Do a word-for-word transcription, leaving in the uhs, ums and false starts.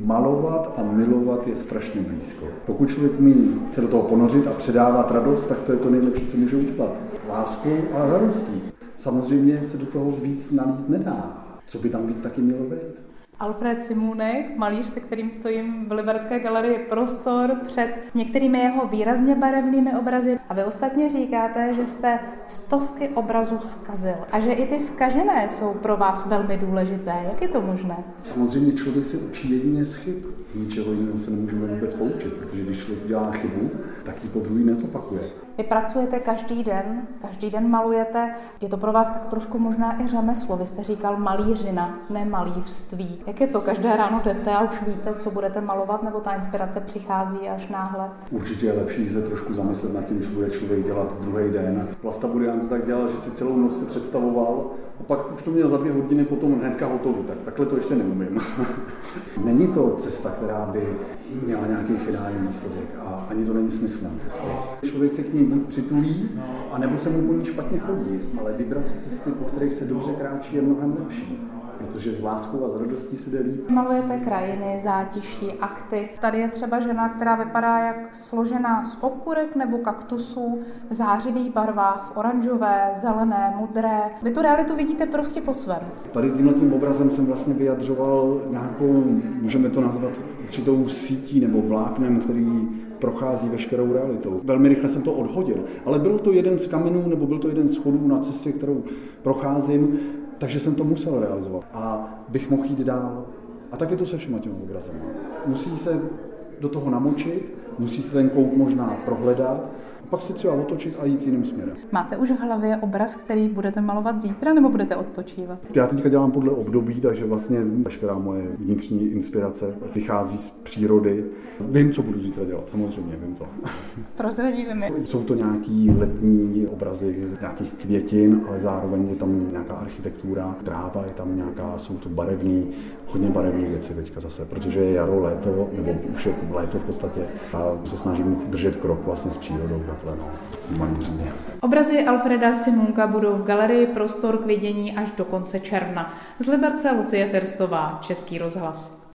Malovat a milovat je strašně blízko. Pokud člověk umí se do toho ponořit a předávat radost, tak to je to nejlepší, co může udělat. Láskou a radostí. Samozřejmě se do toho víc nalít nedá. Co by tam víc taky mělo být? Alfred Simůnek, malíř, se kterým stojím v Liberecké galerii Prostor před některými jeho výrazně barevnými obrazy. A vy ostatně říkáte, že jste stovky obrazů zkazil a že i ty zkažené jsou pro vás velmi důležité. Jak je to možné? Samozřejmě člověk se učí jedině z chyb. Z ničeho jiného se nemůžeme vůbec poučit, protože když člověk dělá chybu, tak ji po druhý nezopakuje. Vy pracujete každý den, každý den malujete. Je to pro vás tak trošku možná i řemeslo. Vy jste říkal malířina, ne malířství. Jak je to? Každé ráno jdete a už víte, co budete malovat, nebo ta inspirace přichází až náhle? Určitě je lepší se trošku zamyslet nad tím, co bude člověk dělat druhý den. Vlasta Burian to tak dělal, že si celou noc to představoval a pak už to měl za dvě hodiny potom hnedka hotový. Tak takhle to ještě neumím. Není to cesta, která by měla nějaký finální výsledek a ani to není smyslná cesta. Člověk se k ní buď přitulí, anebo se mu po ní špatně chodí, ale vybrat si cesty, po kterých se dobře kráčí, je mnohem lepší. Protože s láskou a s radostí se jde líp. Malujete krajiny, zátiší, akty. Tady je třeba žena, která vypadá jak složená z okurek nebo kaktusů v zářivých barvách, v oranžové, zelené, modré. Vy tu realitu vidíte prostě po svém. Tady tímhletím obrazem jsem vlastně vyjadřoval nějakou, můžeme to nazvat určitou sítí nebo vláknem, který prochází veškerou realitou. Velmi rychle jsem to odhodil, ale byl to jeden z kamenů nebo byl to jeden z schodů na cestě, kterou procházím, takže jsem to musel realizovat a bych mohl jít dál. A tak je to se všema těmi obrazem. Musí se do toho namočit, musí se ten kout možná prohledat, a pak si třeba otočit a jít jiným směrem. Máte už v hlavě obraz, který budete malovat zítra, nebo budete odpočívat? Já teďka dělám podle období, takže vlastně veškerá moje vnitřní inspirace vychází z přírody. Vím, co budu zítra dělat, samozřejmě vím to. Prozradíte mi. Jsou to nějaký letní obrazy nějakých květin, ale zároveň je tam nějaká architektura, tráva, je tam nějaká, jsou to barevný, hodně barevné věci teďka zase, protože je jaro, léto, nebo už je léto v podstatě a se snažím držet krok vlastně s přírodou takhle, no, malířině. Obrazy Alfreda Simůnka budou v galerii Prostor k vidění až do konce června. Z Liberce Lucie Firstová, Český rozhlas.